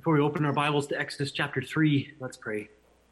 Before we open our Bibles to Exodus chapter 3, let's pray.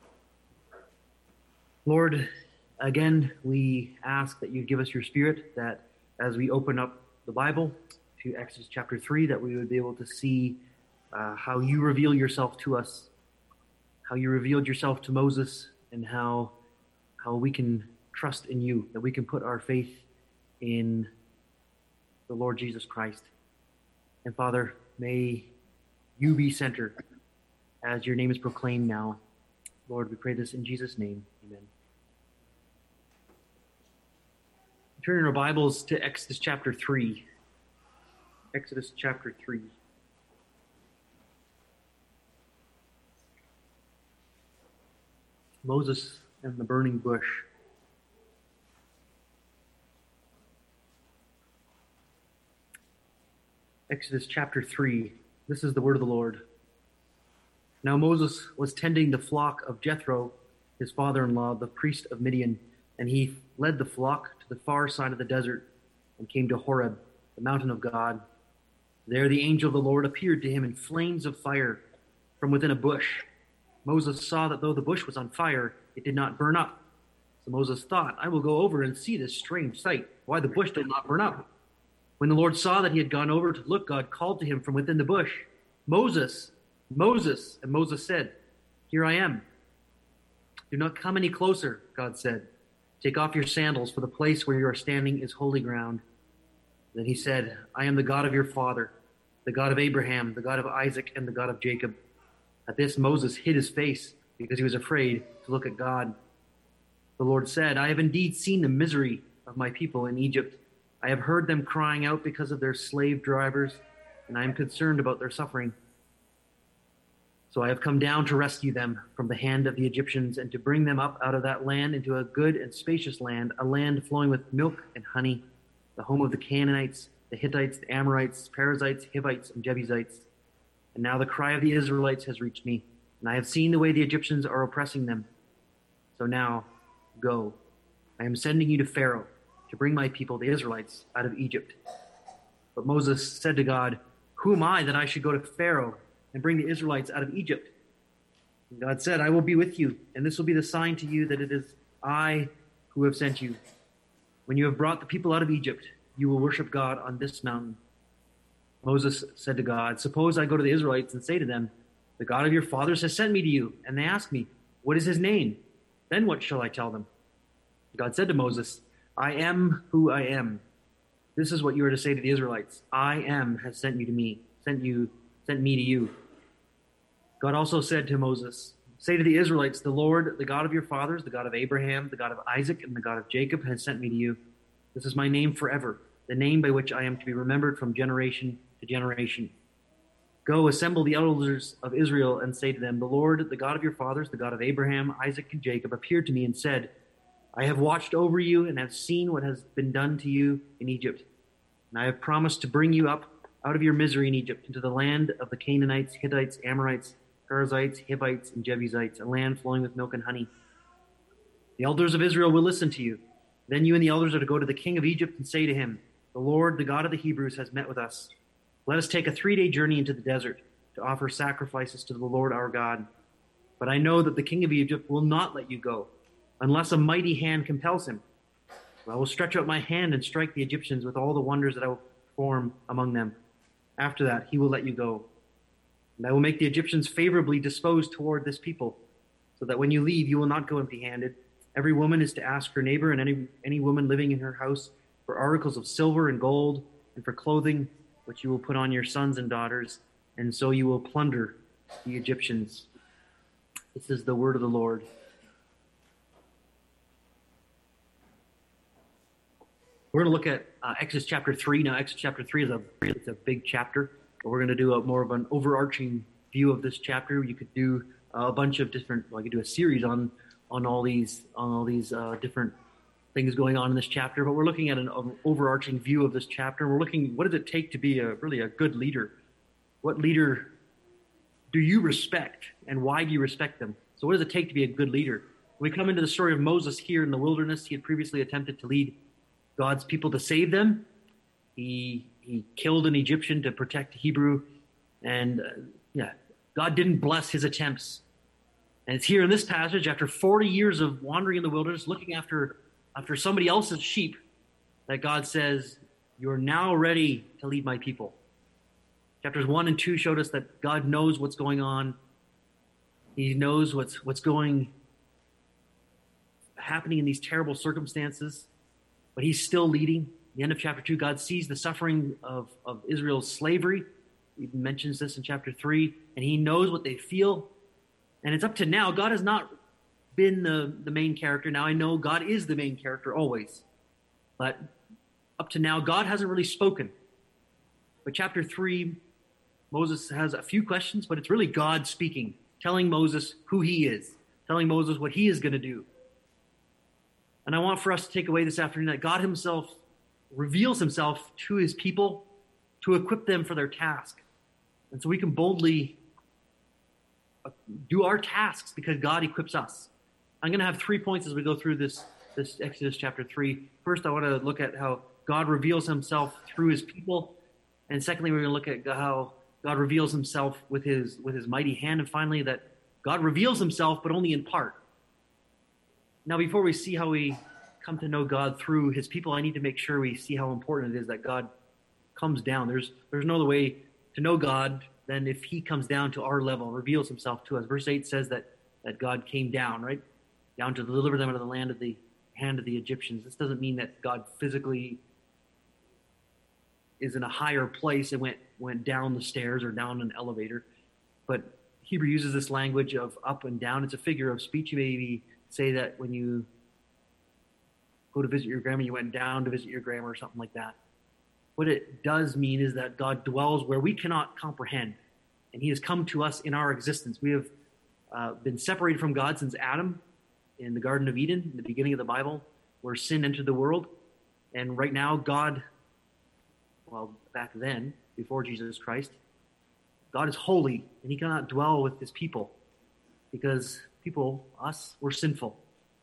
Lord, again, we ask that you give us your Spirit, that as we open up the Bible to Exodus chapter 3, that we would be able to see how you reveal yourself to us, how you revealed yourself to Moses, and how we can trust in you, that we can put our faith in the Lord Jesus Christ. And Father, may you be center as your name is proclaimed now. Lord, we pray this in Jesus' name. Amen. Turn in our Bibles to Exodus chapter 3. Exodus chapter 3. Moses and the burning bush. Exodus chapter 3. This is the word of the Lord. Now Moses was tending the flock of Jethro, his father-in-law, the priest of Midian, and he led the flock to the far side of the desert and came to Horeb, the mountain of God. There the angel of the Lord appeared to him in flames of fire from within a bush. Moses saw that though the bush was on fire, it did not burn up. So Moses thought, I will go over and see this strange sight, why the bush did not burn up. When the Lord saw that he had gone over to look, God called to him from within the bush, Moses, Moses. And Moses said, Here I am. Do not come any closer, God said. Take off your sandals, for the place where you are standing is holy ground. Then he said, I am the God of your father, the God of Abraham, the God of Isaac, and the God of Jacob. At this Moses hid his face because he was afraid to look at God. The Lord said, I have indeed seen the misery of my people in Egypt. I have heard them crying out because of their slave drivers, and I am concerned about their suffering. So I have come down to rescue them from the hand of the Egyptians and to bring them up out of that land into a good and spacious land, a land flowing with milk and honey, the home of the Canaanites, the Hittites, the Amorites, Perizzites, Hivites, and Jebusites. And now the cry of the Israelites has reached me, and I have seen the way the Egyptians are oppressing them. So now, go. I am sending you to Pharaoh to bring my people, the Israelites, out of Egypt. But Moses said to God, Who am I that I should go to Pharaoh and bring the Israelites out of Egypt? And God said, I will be with you, and this will be the sign to you that it is I who have sent you. When you have brought the people out of Egypt, you will worship God on this mountain. Moses said to God, Suppose I go to the Israelites and say to them, The God of your fathers has sent me to you, and they ask me, What is his name? Then what shall I tell them? God said to Moses, I am who I am. This is what you are to say to the Israelites. I am has sent you to me, sent me to you. God also said to Moses, Say to the Israelites, the Lord, the God of your fathers, the God of Abraham, the God of Isaac, and the God of Jacob has sent me to you. This is my name forever, the name by which I am to be remembered from generation to generation. Go, assemble the elders of Israel and say to them, The Lord, the God of your fathers, the God of Abraham, Isaac, and Jacob, appeared to me and said, I have watched over you and have seen what has been done to you in Egypt. And I have promised to bring you up out of your misery in Egypt into the land of the Canaanites, Hittites, Amorites, Perizzites, Hivites, and Jebusites, a land flowing with milk and honey. The elders of Israel will listen to you. Then you and the elders are to go to the king of Egypt and say to him, The Lord, the God of the Hebrews, has met with us. Let us take a 3-day journey into the desert to offer sacrifices to the Lord our God. But I know that the king of Egypt will not let you go, unless a mighty hand compels him. For I will stretch out my hand and strike the Egyptians with all the wonders that I will perform among them. After that, he will let you go. And I will make the Egyptians favorably disposed toward this people, so that when you leave, you will not go empty-handed. Every woman is to ask her neighbor and any woman living in her house for articles of silver and gold and for clothing, which you will put on your sons and daughters, and so you will plunder the Egyptians. This is the word of the Lord. We're going to look at Exodus chapter 3. Now, Exodus chapter 3 is a big chapter, but we're going to do more of an overarching view of this chapter. You could do a bunch of different, you could do a series on all these different things going on in this chapter, but we're looking at an overarching view of this chapter. We're looking, what does it take to be really a good leader? What leader do you respect, and why do you respect them? So what does it take to be a good leader? When we come into the story of Moses here in the wilderness, he had previously attempted to lead God's people to save them. He killed an Egyptian to protect Hebrew, and God didn't bless his attempts. And it's here in this passage, after 40 years of wandering in the wilderness, looking after somebody else's sheep, that God says, "You're now ready to lead my people." Chapters 1 and 2 showed us that God knows what's going on. He knows what's happening in these terrible circumstances, but he's still leading. At the end of chapter 2, God sees the suffering of Israel's slavery. He mentions this in chapter 3, and he knows what they feel. And it's up to now. God has not been the main character. Now I know God is the main character always. But up to now, God hasn't really spoken. But chapter 3, Moses has a few questions, but it's really God speaking, telling Moses who he is, telling Moses what he is going to do. And I want for us to take away this afternoon that God himself reveals himself to his people to equip them for their task. And so we can boldly do our tasks because God equips us. I'm going to have 3 points as we go through this Exodus chapter 3. First, I want to look at how God reveals himself through his people. And secondly, we're going to look at how God reveals himself with his mighty hand. And finally, that God reveals himself, but only in part. Now, before we see how we come to know God through his people, I need to make sure we see how important it is that God comes down. There's no other way to know God than if he comes down to our level and reveals himself to us. Verse 8 says that God came down, right? Down to deliver them out of the hand of the Egyptians. This doesn't mean that God physically is in a higher place and went down the stairs or down an elevator. But Hebrew uses this language of up and down. It's a figure of speech. You maybe say that when you go to visit your grandma, you went down to visit your grandma or something like that. What it does mean is that God dwells where we cannot comprehend, and he has come to us in our existence. We have been separated from God since Adam in the Garden of Eden, in the beginning of the Bible, where sin entered the world. And right now, God, well, back then, before Jesus Christ, God is holy, and he cannot dwell with his people because people, us, were sinful.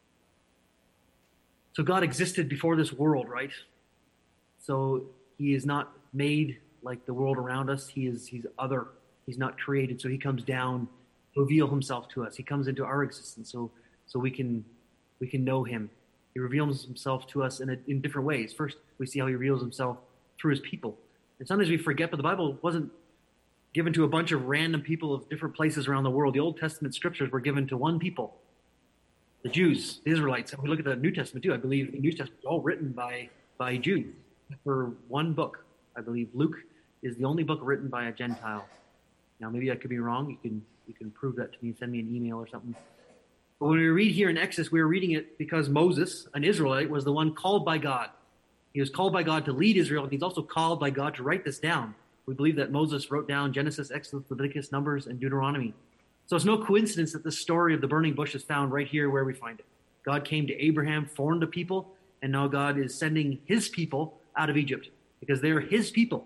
So God existed before this world, right? So he is not made like the world around us. He's other. He's not created. So he comes down to reveal himself to us. He comes into our existence so we can know him. He reveals himself to us in different ways. First, we see how he reveals himself through his people. And sometimes we forget, but the Bible wasn't given to a bunch of random people of different places around the world. The Old Testament scriptures were given to one people, the Jews, the Israelites. And we look at the New Testament too. I believe the New Testament is all written by Jews. For one book, I believe Luke is the only book written by a Gentile. Now, maybe I could be wrong. You can prove that to me and send me an email or something. But when we read here in Exodus, we are reading it because Moses, an Israelite, was the one called by God. He was called by God to lead Israel, and he's also called by God to write this down. We believe that Moses wrote down Genesis, Exodus, Leviticus, Numbers, and Deuteronomy. So it's no coincidence that the story of the burning bush is found right here where we find it. God came to Abraham, formed a people, and now God is sending his people out of Egypt because they're his people.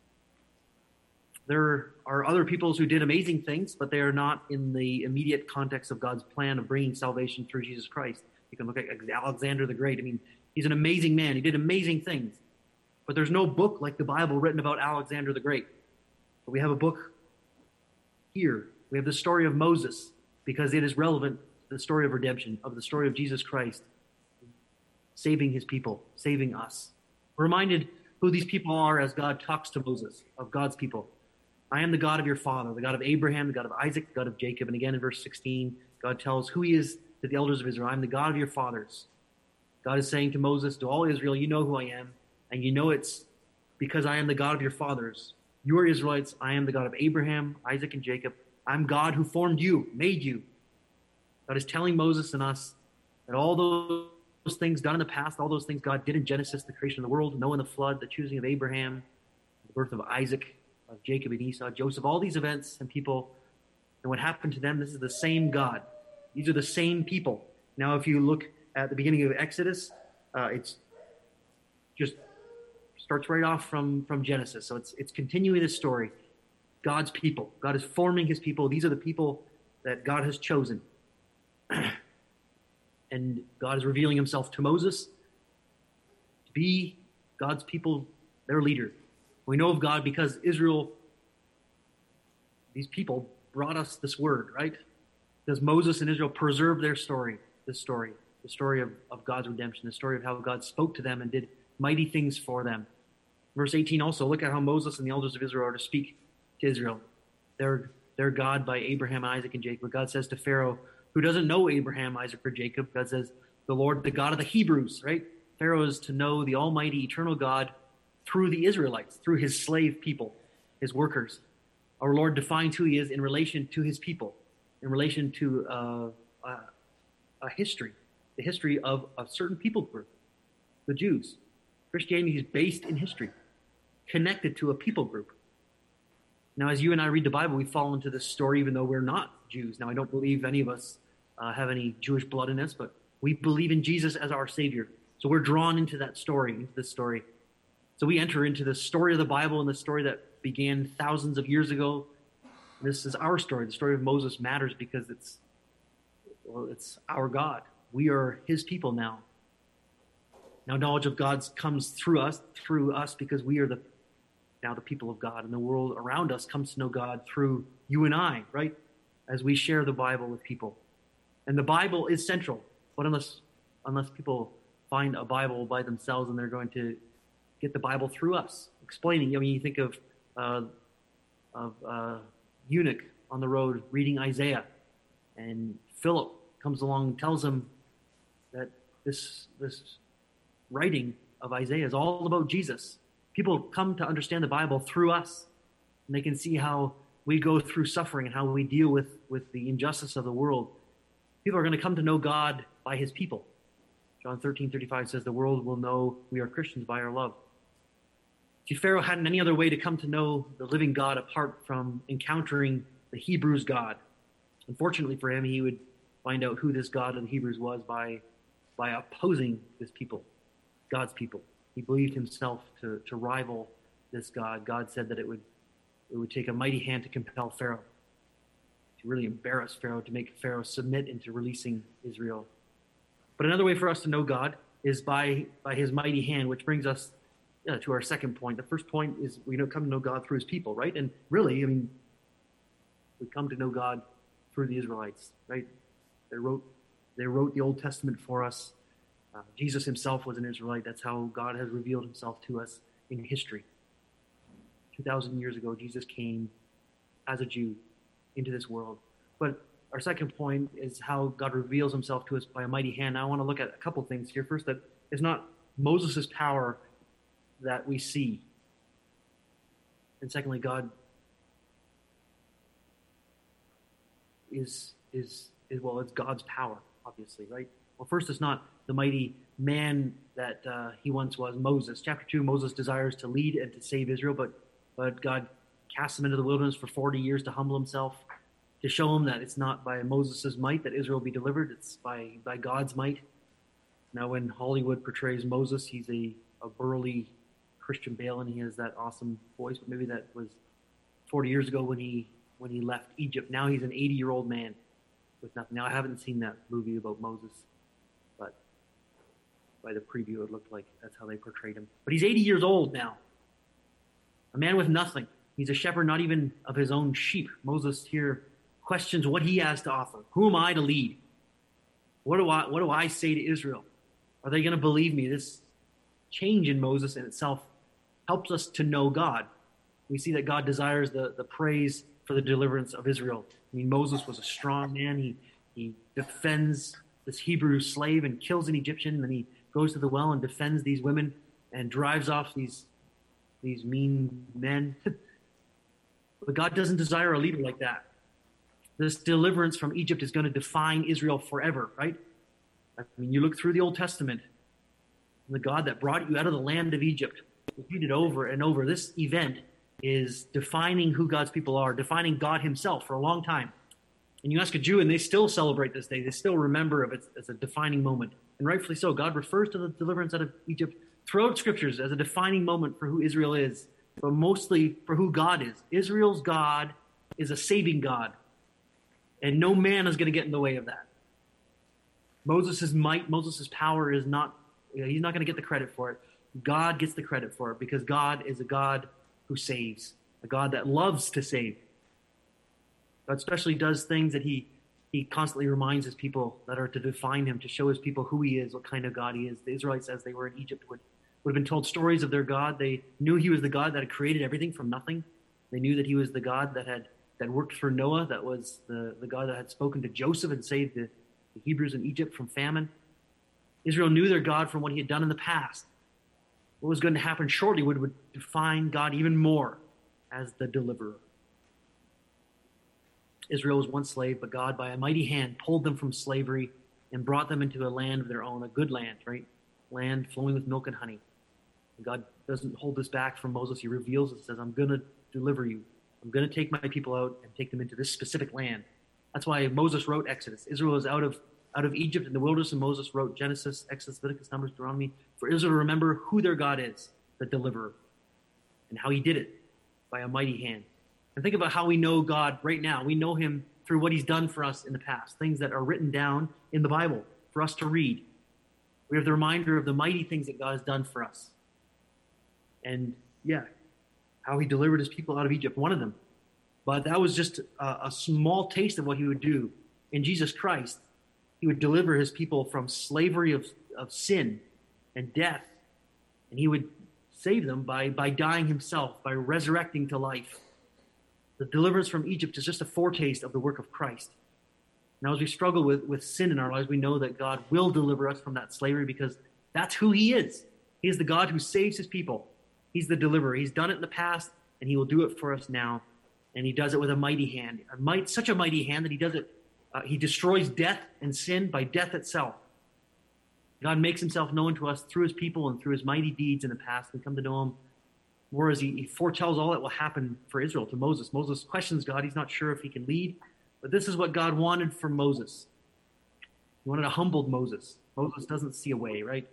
There are other peoples who did amazing things, but they are not in the immediate context of God's plan of bringing salvation through Jesus Christ. You can look at Alexander the Great. I mean, he's an amazing man. He did amazing things. But there's no book like the Bible written about Alexander the Great. But we have a book here. We have the story of Moses because it is relevant to the story of redemption, of the story of Jesus Christ saving his people, saving us. We're reminded who these people are as God talks to Moses, of God's people. I am the God of your father, the God of Abraham, the God of Isaac, the God of Jacob. And again in verse 16, God tells who he is to the elders of Israel. I am the God of your fathers. God is saying to Moses, to all Israel, you know who I am, and you know it's because I am the God of your fathers. You are Israelites. I am the God of Abraham, Isaac, and Jacob. I'm God who formed you, made you. God is telling Moses and us that all those things done in the past, all those things God did in Genesis, the creation of the world, Noah and the flood, the choosing of Abraham, the birth of Isaac, of Jacob and Esau, Joseph, all these events and people, and what happened to them, this is the same God. These are the same people. Now, if you look at the beginning of Exodus, it's just starts right off from Genesis. So it's continuing this story. God's people. God is forming his people. These are the people that God has chosen. And God is revealing himself to Moses to be God's people, their leader. We know of God because Israel, these people, brought us this word, right? Does Moses and Israel preserve their story, the story of God's redemption, the story of how God spoke to them and did mighty things for them. Verse 18 also, look at how Moses and the elders of Israel are to speak to Israel. They're God by Abraham, Isaac, and Jacob. God says to Pharaoh, who doesn't know Abraham, Isaac, or Jacob, God says, the Lord, the God of the Hebrews, right? Pharaoh is to know the almighty, eternal God through the Israelites, through his slave people, his workers. Our Lord defines who he is in relation to his people, in relation to a history, the history of a certain people group, the Jews. Christianity is based in history, connected to a people group. Now, as you and I read the Bible, we fall into this story even though we're not Jews. Now, I don't believe any of us have any Jewish blood in us, but we believe in Jesus as our Savior. So we're drawn into that story, into this story. So we enter into the story of the Bible and the story that began thousands of years ago. This is our story. The story of Moses matters because it's our God. We are his people now. Now knowledge of God comes through us because we are now the people of God. And the world around us comes to know God through you and I, right? As we share the Bible with people. And the Bible is central. But unless people find a Bible by themselves and they're going to get the Bible through us, explaining. I mean, you think of eunuch on the road reading Isaiah, and Philip comes along and tells him that this writing of Isaiah is all about Jesus. People come to understand the Bible through us, and they can see how we go through suffering and how we deal with the injustice of the world. People are going to come to know God by his people. John 13:35 says, the world will know we are Christians by our love. See, Pharaoh hadn't any other way to come to know the living God apart from encountering the Hebrews' God. Unfortunately for him, he would find out who this God of the Hebrews was by opposing this people, God's people. He believed himself to rival this God. God said that it would take a mighty hand to compel Pharaoh, to really embarrass Pharaoh, to make Pharaoh submit into releasing Israel. But another way for us to know God is by his mighty hand, which brings us to our second point. The first point is we come to know God through his people, right? And really, I mean, we come to know God through the Israelites, right? They wrote the Old Testament for us. Jesus himself was an Israelite. That's how God has revealed himself to us in history. 2,000 years ago, Jesus came as a Jew into this world. But our second point is how God reveals himself to us by a mighty hand. Now, I want to look at a couple things here. First, that it's not Moses' power that we see. And secondly, God is it's God's power, obviously, right? Well, first, it's not the mighty man that he once was, Moses. Chapter 2, Moses desires to lead and to save Israel, but God casts him into the wilderness for 40 years to humble himself, to show him that it's not by Moses' might that Israel will be delivered, it's by God's might. Now, when Hollywood portrays Moses, he's a burly Christian Bale, and he has that awesome voice, but maybe that was 40 years ago when he left Egypt. Now he's an 80-year-old man with nothing. Now, I haven't seen that movie about Moses, but by the preview, it looked like that's how they portrayed him. But he's 80 years old now, a man with nothing. He's a shepherd, not even of his own sheep. Moses here questions what he has to offer. Who am I to lead? What do I say to Israel? Are they going to believe me? This change in Moses in itself helps us to know God. We see that God desires the praise for the deliverance of Israel. I mean, Moses was a strong man. He defends this Hebrew slave and kills an Egyptian, and then he goes to the well and defends these women and drives off these mean men. But God doesn't desire a leader like that. This deliverance from Egypt is going to define Israel forever, right? I mean, you look through the Old Testament, the God that brought you out of the land of Egypt, repeated over and over. This event is defining who God's people are, defining God himself for a long time. And you ask a Jew, and they still celebrate this day. They still remember of it as a defining moment. And rightfully so. God refers to the deliverance out of Egypt throughout Scriptures as a defining moment for who Israel is, but mostly for who God is. Israel's God is a saving God, and no man is going to get in the way of that. Moses' might, Moses' power is not, he's not going to get the credit for it. God gets the credit for it because God is a God who saves, a God that loves to save. God especially does things that he constantly reminds his people that are to define him, to show his people who he is, what kind of God he is. The Israelites, as they were in Egypt, would have been told stories of their God. They knew he was the God that had created everything from nothing. They knew that he was the God that worked for Noah, that was the God that had spoken to Joseph and saved the Hebrews in Egypt from famine. Israel knew their God from what he had done in the past. What was going to happen shortly would define God even more as the deliverer. Israel was once slave, but God, by a mighty hand, pulled them from slavery and brought them into a land of their own, a good land, right? Land flowing with milk and honey. And God doesn't hold this back from Moses. He reveals it, says, I'm going to deliver you. I'm going to take my people out and take them into this specific land. That's why Moses wrote Exodus. Israel is out of Egypt in the wilderness, and Moses wrote Genesis, Exodus, Leviticus, Numbers, Deuteronomy, for Israel to remember who their God is, the deliverer, and how he did it by a mighty hand. And think about how we know God right now. We know him through what he's done for us in the past, things that are written down in the Bible for us to read. We have the reminder of the mighty things that God has done for us. And how he delivered his people out of Egypt, one of them. But that was just a small taste of what he would do in Jesus Christ. He would deliver his people from slavery of sin and death. And he would save them by dying himself, by resurrecting to life. The deliverance from Egypt is just a foretaste of the work of Christ. Now, as we struggle with sin in our lives, we know that God will deliver us from that slavery because that's who he is. He is the God who saves his people. He's the deliverer. He's done it in the past, and he will do it for us now. And he does it with a mighty hand. Such a mighty hand that he does it. He destroys death and sin by death itself. God makes himself known to us through his people and through his mighty deeds in the past. We come to know him more as he foretells all that will happen for Israel to Moses. Moses questions God. He's not sure if he can lead. But this is what God wanted from Moses. He wanted a humbled Moses. Moses doesn't see a way, right?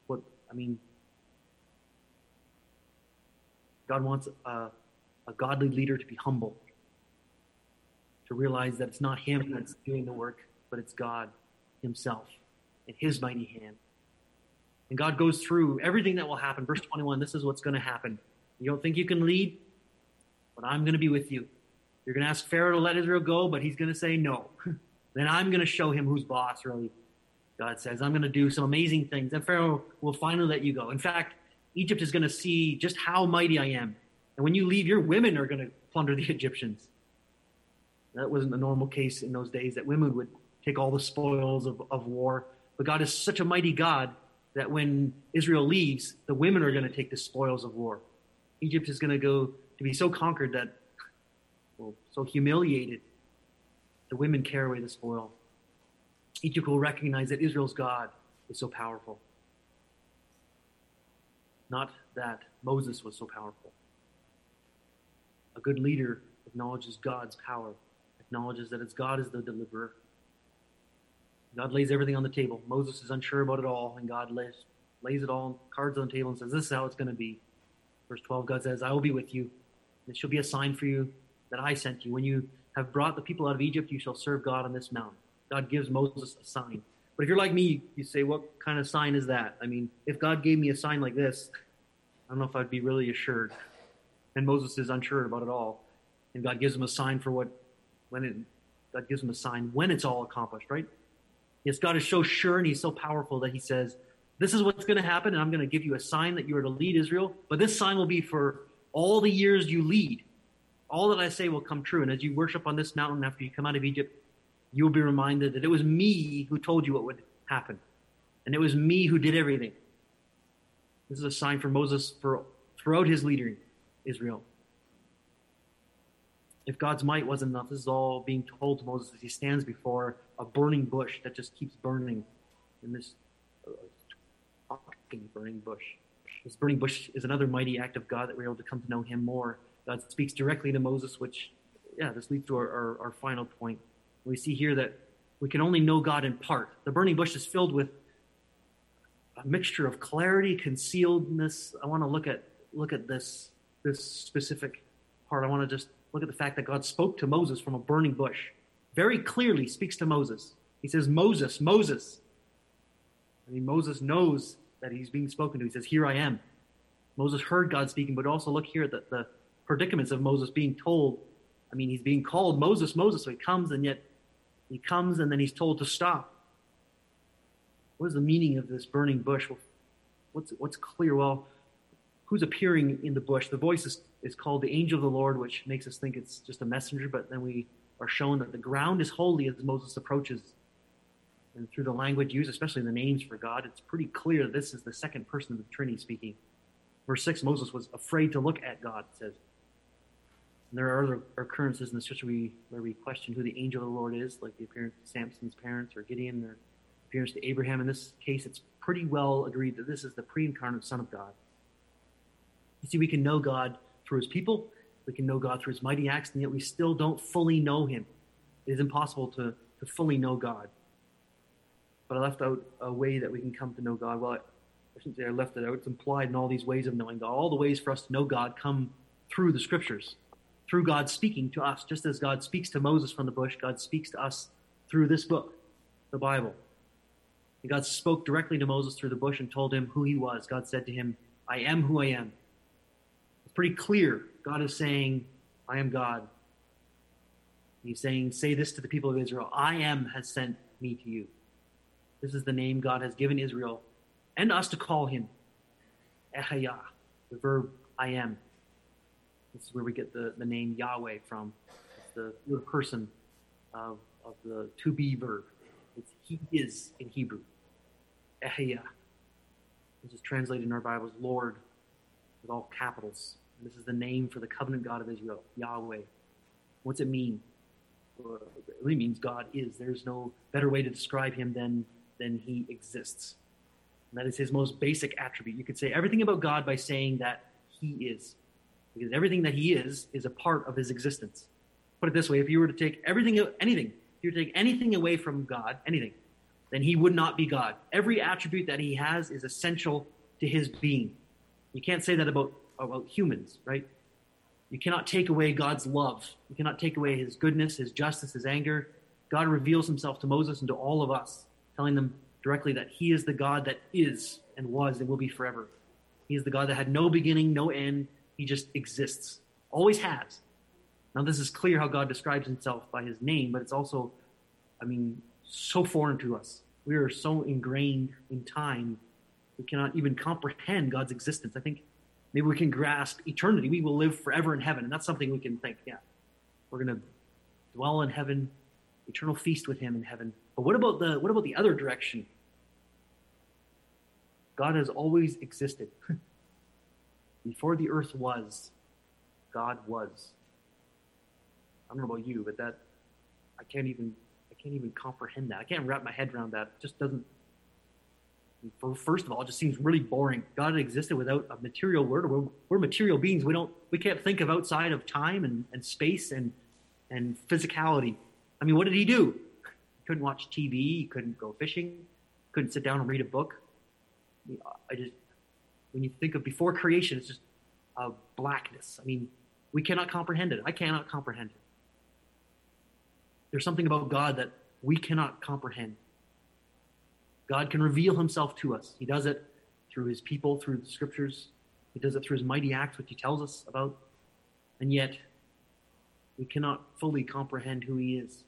God wants a godly leader to be humble, to realize that it's not him that's doing the work, but it's God himself in his mighty hand. And God goes through everything that will happen. Verse 21, this is what's going to happen. You don't think you can lead, but I'm going to be with you. You're going to ask Pharaoh to let Israel go, but he's going to say no. Then I'm going to show him who's boss, really. God says, I'm going to do some amazing things. And Pharaoh will finally let you go. In fact, Egypt is going to see just how mighty I am. And when you leave, your women are going to plunder the Egyptians. That wasn't a normal case in those days, that women would take all the spoils of war. But God is such a mighty God that when Israel leaves, the women are going to take the spoils of war. Egypt is going to go to be so conquered that, so humiliated, the women carry away the spoil. Egypt will recognize that Israel's God is so powerful. Not that Moses was so powerful. A good leader acknowledges God's power, acknowledges that it's God is the deliverer. God lays everything on the table. Moses is unsure about it all, and God lays it all, cards on the table, and says, this is how it's going to be. Verse 12, God says, I will be with you. It shall be a sign for you that I sent you. When you have brought the people out of Egypt, you shall serve God on this mountain. God gives Moses a sign. But if you're like me, you say, what kind of sign is that? I mean, if God gave me a sign like this, I don't know if I'd be really assured. And Moses is unsure about it all. And God gives him a sign God gives him a sign when it's all accomplished, right? Yes, God is so sure and he's so powerful that he says, this is what's going to happen, and I'm going to give you a sign that you are to lead Israel. But this sign will be for all the years you lead. All that I say will come true. And as you worship on this mountain after you come out of Egypt, you will be reminded that it was me who told you what would happen. And it was me who did everything. This is a sign for Moses throughout his leading Israel. If God's might wasn't enough, this is all being told to Moses as he stands before a burning bush that just keeps burning in this burning bush. This burning bush is another mighty act of God that we're able to come to know him more. God speaks directly to Moses, which, this leads to our final point. We see here that we can only know God in part. The burning bush is filled with a mixture of clarity, concealedness. I want to look at this specific part. I want to just look at the fact that God spoke to Moses from a burning bush. Very clearly speaks to Moses. He says, Moses, Moses. I mean, Moses knows that he's being spoken to. He says, here I am. Moses heard God speaking, but also look here at the predicaments of Moses being told I mean, he's being called Moses, Moses, so he comes, and yet he comes and then he's told to stop. What is the meaning of this burning bush? Well, what's clear? Well, who's appearing in the bush? The voice is called the angel of the Lord, which makes us think it's just a messenger, but then we are shown that the ground is holy as Moses approaches. And through the language used, especially the names for God, it's pretty clear that this is the second person of the Trinity speaking. Verse 6, Moses was afraid to look at God, it says. And there are other occurrences in the scripture where we question who the angel of the Lord is, like the appearance of Samson's parents or Gideon, or appearance to Abraham. In this case, it's pretty well agreed that this is the pre-incarnate Son of God. You see, we can know God through his people, we can know God through his mighty acts, and yet we still don't fully know him. It is impossible to fully know God. But I left out a way that we can come to know God. Well, I shouldn't say I left it out. It's implied in all these ways of knowing God. All the ways for us to know God come through the scriptures, through God speaking to us. Just as God speaks to Moses from the bush, God speaks to us through this book, the Bible. And God spoke directly to Moses through the bush and told him who he was. God said to him, I am who I am. It's pretty clear. God is saying, I am God. He's saying, say this to the people of Israel, I am has sent me to you. This is the name God has given Israel and us to call him. Ehayah, the verb I am. This is where we get the name Yahweh from. It's the third person of the to be verb. It's he is in Hebrew. Ehayah. This is translated in our Bibles, Lord, with all capitals. And this is the name for the covenant God of Israel, Yahweh. What's it mean? Well, it really means God is. There's no better way to describe him than he exists. And that is his most basic attribute. You could say everything about God by saying that he is. Because everything that he is a part of his existence. Put it this way, if you were to take anything away from God, anything, then he would not be God. Every attribute that he has is essential to his being. You can't say that about humans, right? You cannot take away God's love. You cannot take away his goodness, his justice, his anger. God reveals himself to Moses and to all of us, telling them directly that he is the God that is and was and will be forever. He is the God that had no beginning, no end. He just exists. Always has. Now, this is clear how God describes himself by his name, but it's also, so foreign to us. We are so ingrained in time, we cannot even comprehend God's existence. I think maybe we can grasp eternity. We will live forever in heaven, and that's something we can think, yeah, we're going to dwell in heaven, eternal feast with him in heaven. But what about the other direction? God has always existed. Before the earth was, God was. I don't know about you, but that I can't even comprehend that. I can't wrap my head around that. It just doesn't. First of all, it just seems really boring. God existed without a material word. We're material beings. We can't think of outside of time and space and physicality. What did he do? He couldn't watch TV. He couldn't go fishing. Couldn't sit down and read a book. When you think of before creation, it's just a blackness. We cannot comprehend it. I cannot comprehend it. There's something about God that we cannot comprehend. God can reveal himself to us. He does it through his people, through the scriptures. He does it through his mighty acts, which he tells us about. And yet, we cannot fully comprehend who he is.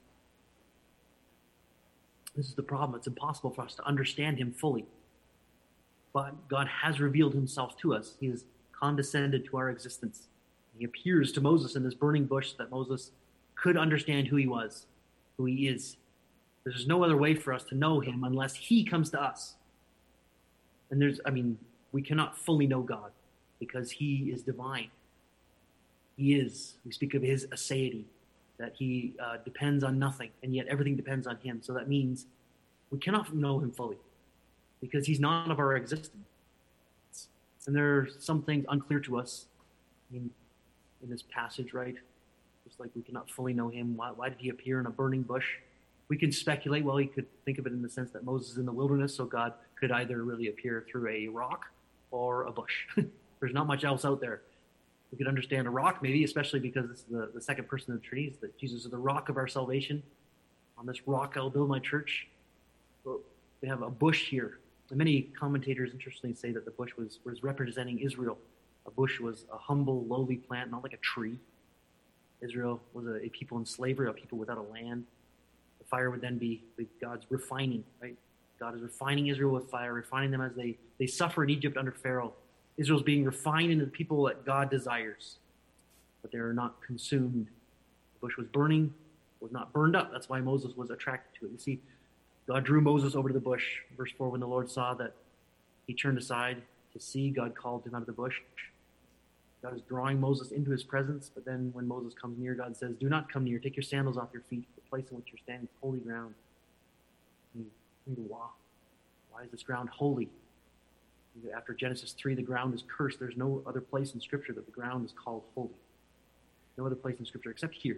This is the problem. It's impossible for us to understand him fully. But God has revealed himself to us. He has condescended to our existence. He appears to Moses in this burning bush so that Moses could understand who he was, who he is. There's no other way for us to know him unless he comes to us. And we cannot fully know God because he is divine. He is. We speak of his aseity, that he depends on nothing, and yet everything depends on him. So that means we cannot know him fully because he's not of our existence. And there are some things unclear to us in this passage, right? Just like we cannot fully know him. Why did he appear in a burning bush? We can speculate. Well, you could think of it in the sense that Moses is in the wilderness, so God could either really appear through a rock or a bush. There's not much else out there. We could understand a rock, maybe, especially because this is the second person of the Trinity, that Jesus is the rock of our salvation. On this rock I'll build my church. Well, we have a bush here. And many commentators, interestingly, say that the bush was representing Israel. A bush was a humble, lowly plant, not like a tree. Israel was a people in slavery, a people without a land. The fire would then be God's refining, right? God is refining Israel with fire, refining them as they suffer in Egypt under Pharaoh. Israel's being refined into the people that God desires, but they are not consumed. The bush was burning, was not burned up. That's why Moses was attracted to it. You see, God drew Moses over to the bush. Verse 4, when the Lord saw that he turned aside to see, God called him out of the bush. God is drawing Moses into his presence, but then when Moses comes near, God says, do not come near. Take your sandals off your feet. The place in which you're standing is holy ground. And you think, wow, why is this ground holy? After Genesis 3, the ground is cursed. There's no other place in Scripture that the ground is called holy. No other place in Scripture except here,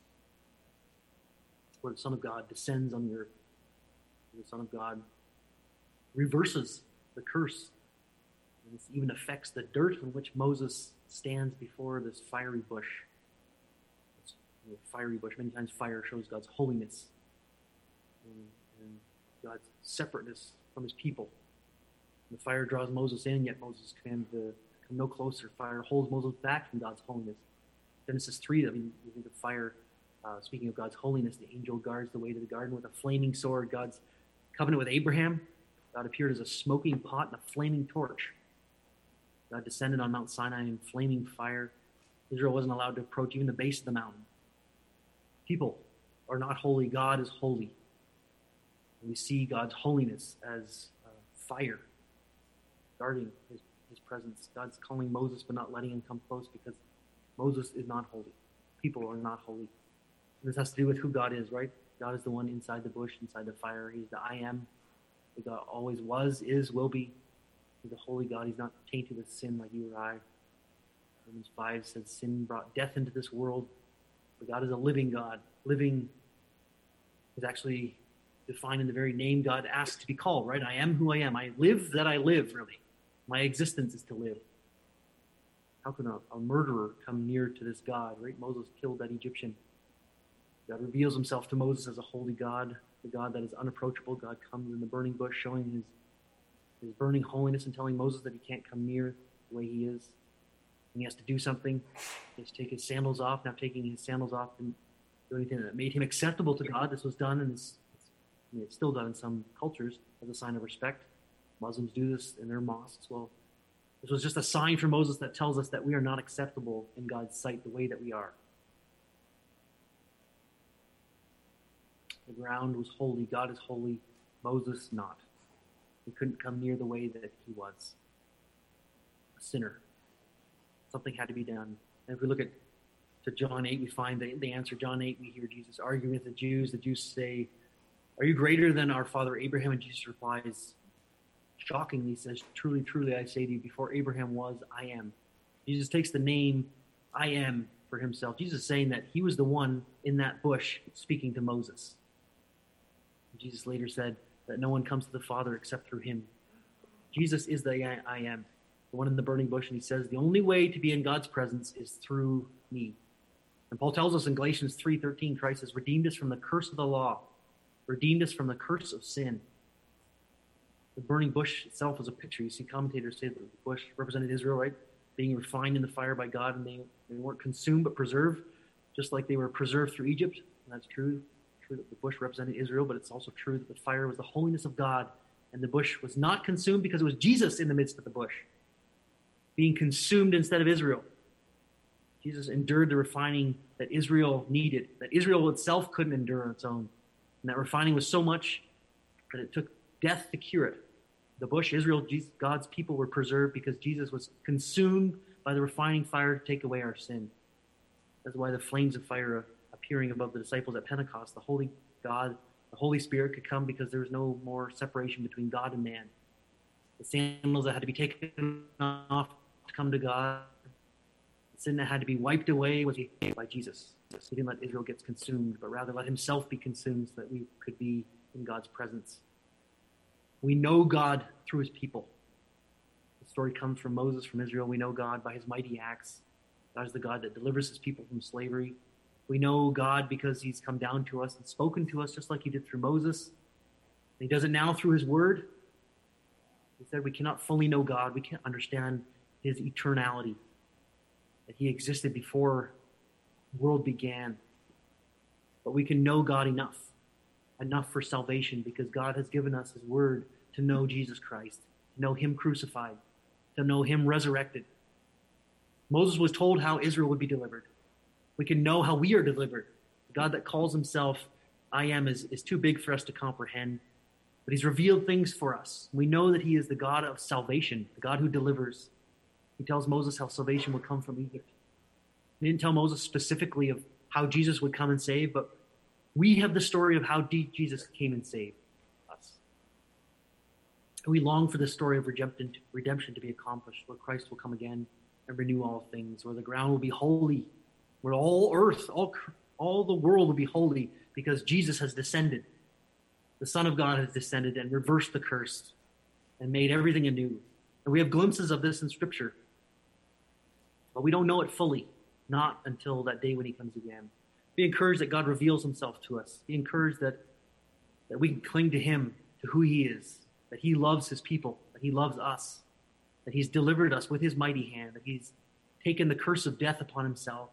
where the Son of God descends on the earth. The Son of God reverses the curse. And this even affects the dirt in which Moses stands before this fiery bush. This fiery bush, many times fire shows God's holiness and God's separateness from his people. And the fire draws Moses in, yet Moses is commanded to come no closer. Fire holds Moses back from God's holiness. Genesis 3, you think of fire, speaking of God's holiness, the angel guards the way to the garden with a flaming sword. God's covenant with Abraham, God appeared as a smoking pot and a flaming torch. God descended on Mount Sinai in flaming fire. Israel wasn't allowed to approach even the base of the mountain. People are not holy. God is holy. And we see God's holiness as fire guarding his presence. God's calling Moses but not letting him come close because Moses is not holy. People are not holy. And this has to do with who God is, right? God is the one inside the bush, inside the fire. He's the I am. The God always was, is, will be. He's a holy God. He's not tainted with sin like you or I. Romans 5 says sin brought death into this world. But God is a living God. Living is actually defined in the very name God asks to be called, right? I am who I am. I live that I live, really. My existence is to live. How can a murderer come near to this God, right? Moses killed that Egyptian. God reveals himself to Moses as a holy God, the God that is unapproachable. God comes in the burning bush showing his burning holiness and telling Moses that he can't come near the way he is. And he has to do something. He has to take his sandals off. Now taking his sandals off didn't do anything that made him acceptable to God. This was done, and it's still done in some cultures as a sign of respect. Muslims do this in their mosques. Well, this was just a sign for Moses that tells us that we are not acceptable in God's sight the way that we are. The ground was holy. God is holy. Moses not. He couldn't come near the way that he was. A sinner. Something had to be done. And if we look to John 8, we find the answer. John 8, we hear Jesus arguing with the Jews. The Jews say, are you greater than our father Abraham? And Jesus replies, shockingly says, truly, truly, I say to you, before Abraham was, I am. Jesus takes the name I am for himself. Jesus is saying that he was the one in that bush speaking to Moses. Jesus later said that no one comes to the Father except through him. Jesus is the I am, the one in the burning bush, and he says the only way to be in God's presence is through me. And Paul tells us in Galatians 3:13, Christ has redeemed us from the curse of the law, redeemed us from the curse of sin. The burning bush itself is a picture. You see commentators say that the bush represented Israel, right? Being refined in the fire by God, and they weren't consumed but preserved, just like they were preserved through Egypt. And that's true. True that the bush represented Israel, but it's also true that the fire was the holiness of God, and the bush was not consumed because it was Jesus in the midst of the bush, being consumed instead of Israel. Jesus endured the refining that Israel needed, that Israel itself couldn't endure on its own. And that refining was so much that it took death to cure it. The bush, Israel, God's people were preserved because Jesus was consumed by the refining fire to take away our sin. That's why the flames of fire appearing above the disciples at Pentecost, the Holy God, the Holy Spirit could come because there was no more separation between God and man. The sandals that had to be taken off to come to God, the sin that had to be wiped away was by Jesus. He didn't let Israel get consumed, but rather let himself be consumed so that we could be in God's presence. We know God through his people. The story comes from Moses, from Israel. We know God by his mighty acts. God is the God that delivers his people from slavery. We know God because he's come down to us and spoken to us just like he did through Moses. And he does it now through his word. He said we cannot fully know God. We can't understand his eternality, that he existed before the world began. But we can know God enough for salvation, because God has given us his word to know Jesus Christ, to know him crucified, to know him resurrected. Moses was told how Israel would be delivered. We can know how we are delivered. The God that calls himself I am is too big for us to comprehend, but he's revealed things for us. We know that he is the God of salvation, the God who delivers. He tells Moses how salvation would come from Egypt. He didn't tell Moses specifically of how Jesus would come and save, but we have the story of how Jesus came and saved us. And we long for this story of redemption to be accomplished, where Christ will come again and renew all things, where the ground will be holy, where all earth, all the world will be holy, because Jesus has descended. The Son of God has descended and reversed the curse and made everything anew. And we have glimpses of this in Scripture, but we don't know it fully, not until that day when he comes again. Be encouraged that God reveals himself to us. Be encouraged that we can cling to him, to who he is, that he loves his people, that he loves us, that he's delivered us with his mighty hand, that he's taken the curse of death upon himself.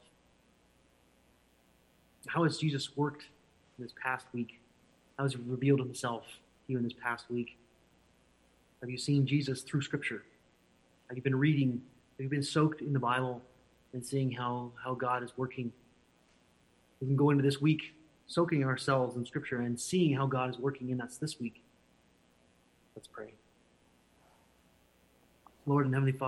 How has Jesus worked in this past week? How has he revealed himself to you in this past week? Have you seen Jesus through Scripture? Have you been reading? Have you been soaked in the Bible and seeing how God is working? We can go into this week soaking ourselves in Scripture and seeing how God is working in us this week. Let's pray. Lord and Heavenly Father,